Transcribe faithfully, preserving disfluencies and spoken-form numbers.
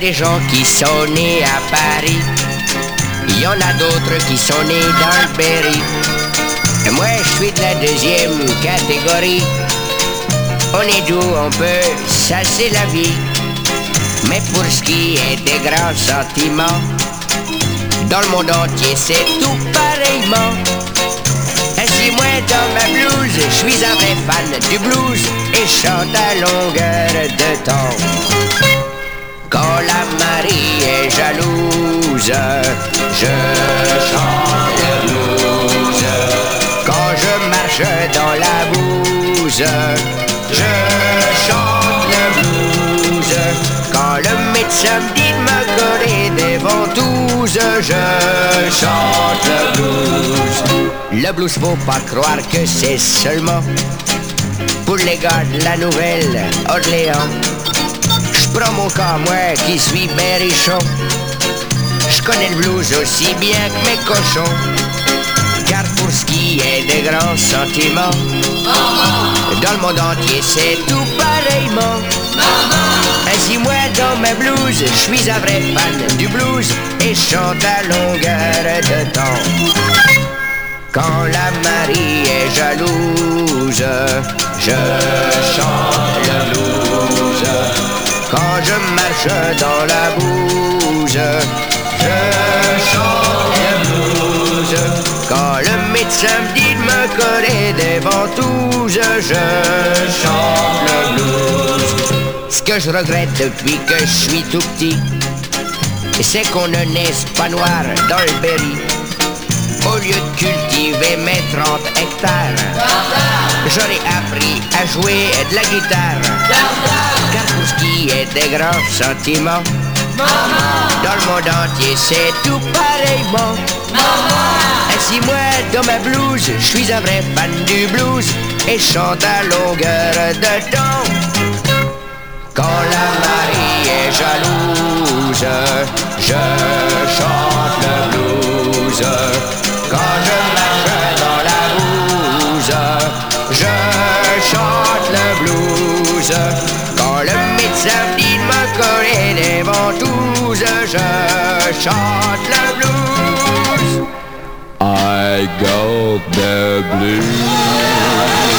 des gens qui sont nés à Paris. Il y en a d'autres qui sont nés dans le Berry. Et moi, je suis de la deuxième catégorie. On est d'où on peut, ça c'est la vie. Mais pour ce qui est des grands sentiments, dans le monde entier c'est tout pareillement. Ainsi moi dans ma blouse, je suis un vrai fan du blues et chante à longueur de temps. Quand la Marie est jalouse, je chante le blues. Quand je marche dans la bouse, je chante le blues. Quand le médecin me dit de me coller des ventouses, je chante le blues. Le blues, faut pas croire que c'est seulement pour les gars de la Nouvelle-Orléans. J'prends mon cas, moi qui suis berrichon. J'connais le blues aussi bien que mes cochons. Car pour ce qui est des grands sentiments, dans le monde entier c'est tout pareillement. Ainsi moi dans ma blouse, je suis un vrai fan du blues et chante à longueur de temps. Quand la Marie est jalouse, je chante le blues. Quand je marche dans la bouse, je chante le blues. Quand le médecin me dit de me coller des ventouses, je chante le blues. Ce que je regrette depuis que je suis tout petit, c'est qu'on ne naisse pas noir dans le Berry. Au lieu de cultiver mes trente hectares, j'aurais appris à jouer de la guitare. Car pour ce qui est des grands sentiments, dans le monde entier c'est tout pareillement. Ainsi moi dans ma blouse, je suis un vrai fan du blues et chante à longueur de temps. Quand la Marie est jalouse, je chante le blues. Quand je marche dans la bouse, je chante le blues. Quand le médecin me dit de me coller des ventouses, je chante le blues. I got the blues.